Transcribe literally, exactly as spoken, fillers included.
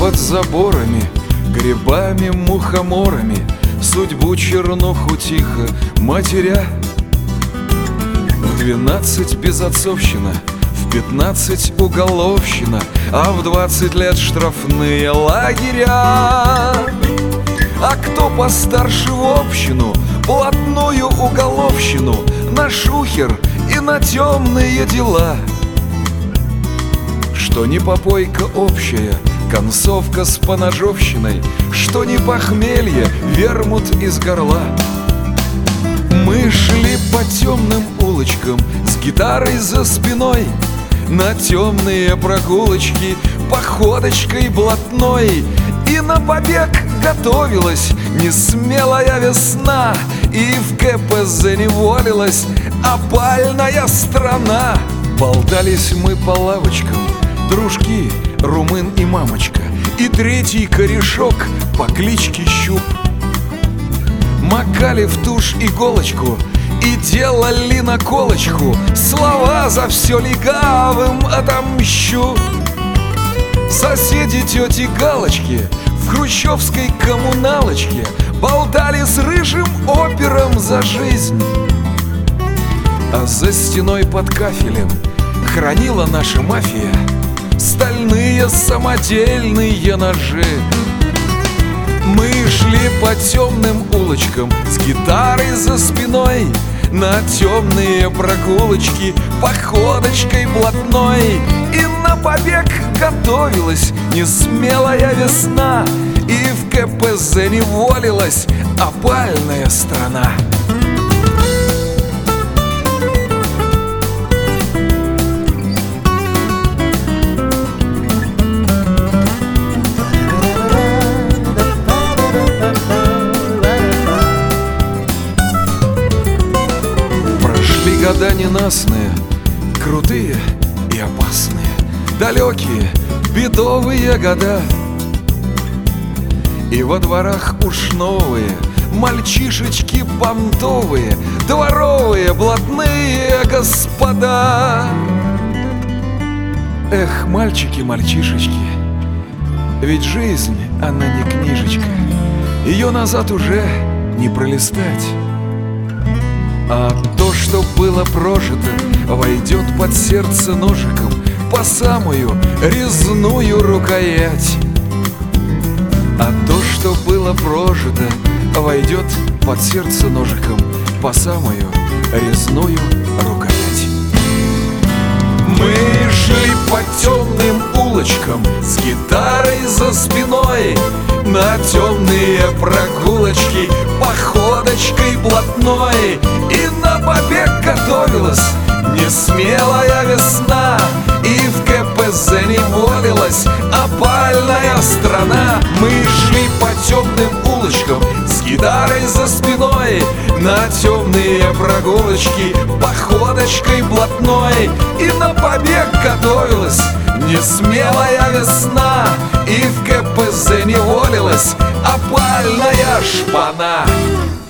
под заборами, грибами, мухоморами, судьбу чернуху тихо матеря. В двенадцать безотцовщина, в пятнадцать уголовщина, а в двадцать лет штрафные лагеря. А кто постарше в общину, блатную уголовщину, на шухер и на темные дела. Что не попойка общая, концовка с поножовщиной, что не похмелье, вермут из горла. Мы шли по темным улочкам с гитарой за спиной, на темные прогулочки походочкой блатной. И на побег готовилась несмелая весна, и в ка пэ зэ неволилась опальная страна. Болтались мы по лавочкам, дружки, румын и мамочка, и третий корешок по кличке Щуп. Макали в тушь иголочку и делали наколочку: слова за все легавым отомщу. Соседи тети Галочки в хрущевской коммуналочке болтали с рыжим опером за жизнь. А за стеной под кафелем хранила наша мафия стальные самодельные ножи. Мы шли по темным улочкам с гитарой за спиной, на темные прогулочки походочкой блатной. И на побег готовилась несмелая весна, и в ка пэ зэ неволилась опальная страна. Года ненастные, крутые и опасные, далекие, бедовые года. И во дворах уж новые мальчишечки понтовые, дворовые блатные господа. Эх, мальчики-мальчишечки, ведь жизнь, она не книжечка, ее назад уже не пролистать. А то, что было прожито, войдет под сердце ножиком по самую резную рукоять. А то, что было прожито, войдет под сердце ножиком по самую резную рукоять. Мы шли по темным улочкам с гитарой за спиной, на темные прогулочки походочкой блатной. И на побег готовилась несмелая весна, и в ка пэ зэ неволилась опальная страна. Мы шли по темным улочкам с гитарой за спиной, на темные прогулочки походочкой блатной. И на побег готовилась несмелая весна, и в ка пэ зэ неволилась опальная шпана.